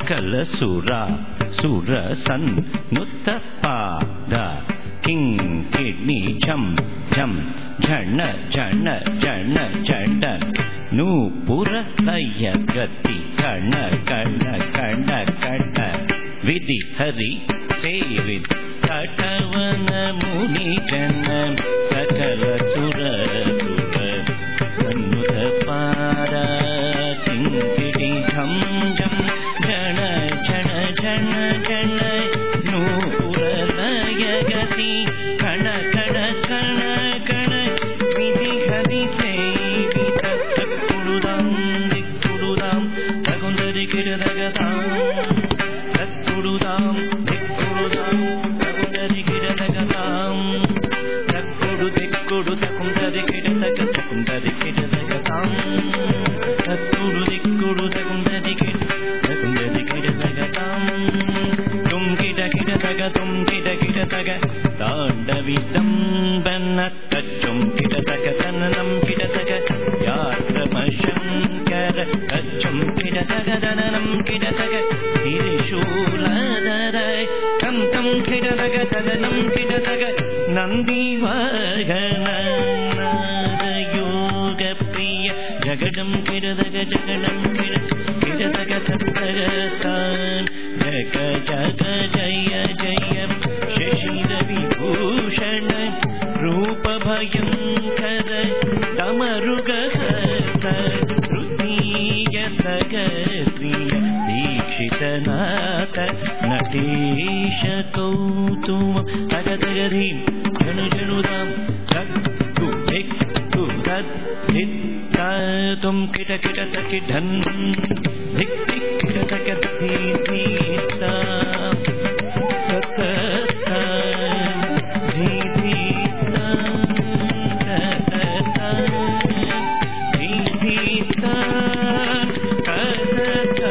Sakala Sura Sura San Nuttapada King Kidney Jam Jam Jana Jana Jana Jana Nupura Laya Gati Kana Kana Kana Kana Vidhi Hari Sevid Katavana Muni Jana Sakala Sura Sura San Nuttapada King Kidney Jam Jam Jana Jana Jana Jana Nupura Laya Gati Kana Kana Kana Kana Vidhi Hari Sevid Takkududam Dikkududam Tagundari Kiradagatam Takkududam Dikkududam Tagundari Kiradagatam Takkudu Dikkudu Takundari Kiradagatam Takundari Kiradagatam Takkudu Dikkudu Takundari Kiradagatam Tum Kida Kiradagatum Kida Kidadaga Dandavidam Banatachum Kidadaga Dananam Kidadaga Yatramashankara Tachum Kidadaga Dananam Kidadaga Hirishuladharai Tam Tam Kidadaga Dananam Kidadaga Nandivagana Yoga Priya Jagadam Kidadaga Jagadam Kidadaga Tattagatan Jaga Jaga Jaya Jaya Shashira Vibhushana Rupa Bhayankara Damaruga Hata Rutiya Sagadriya Dikshitanata Natesha Kautum Tagadagadhim Janu Janudam Takku Dikku Tad Dittatum Kita Kita Takidhan Dik Dik Kita Takadhi Dita Tatata Dita Tatata Dita Tatata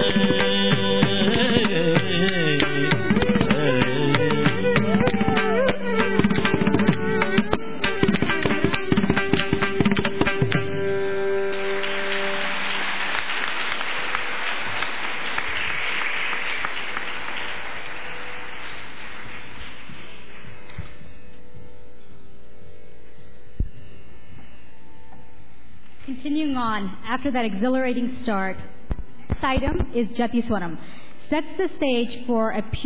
Continuing on, after that exhilarating start, Saidam is Jati Swaram. Sets the stage for a pure